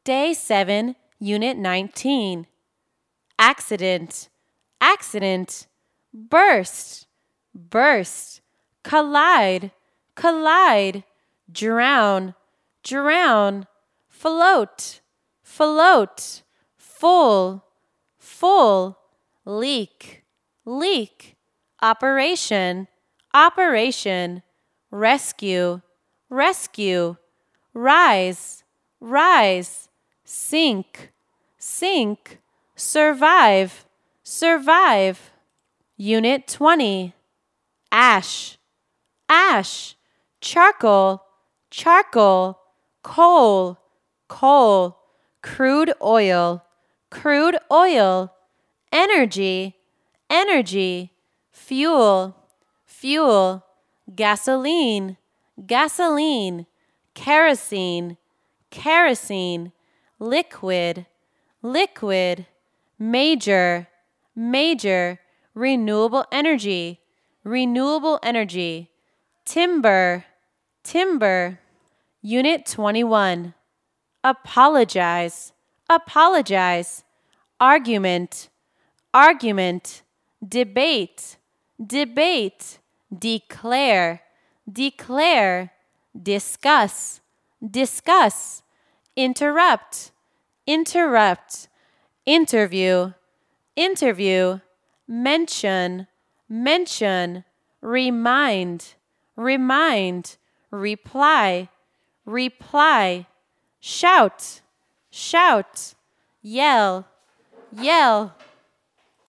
Day 7, Unit 19. Accident, accident, burst, burst, collide, collide, drown, drown, float, float, full, full, leak, leak, operation, operation, rescue, rescue, rise, rise, sink, sink, survive, survive. Unit 20. Ash, ash, charcoal, charcoal, coal, coal, crude oil, energy, energy, fuel, fuel, gasoline, gasoline, kerosene, kerosene, liquid, liquid, major, major, renewable energy, renewable energy, timber, timber. Unit 21. Apologize, apologize, argument, argument, debate, debate, declare, declare, discuss, discuss, interrupt, interrupt, interview, interview, mention, mention, remind, remind, reply, reply, shout, shout, yell, yell.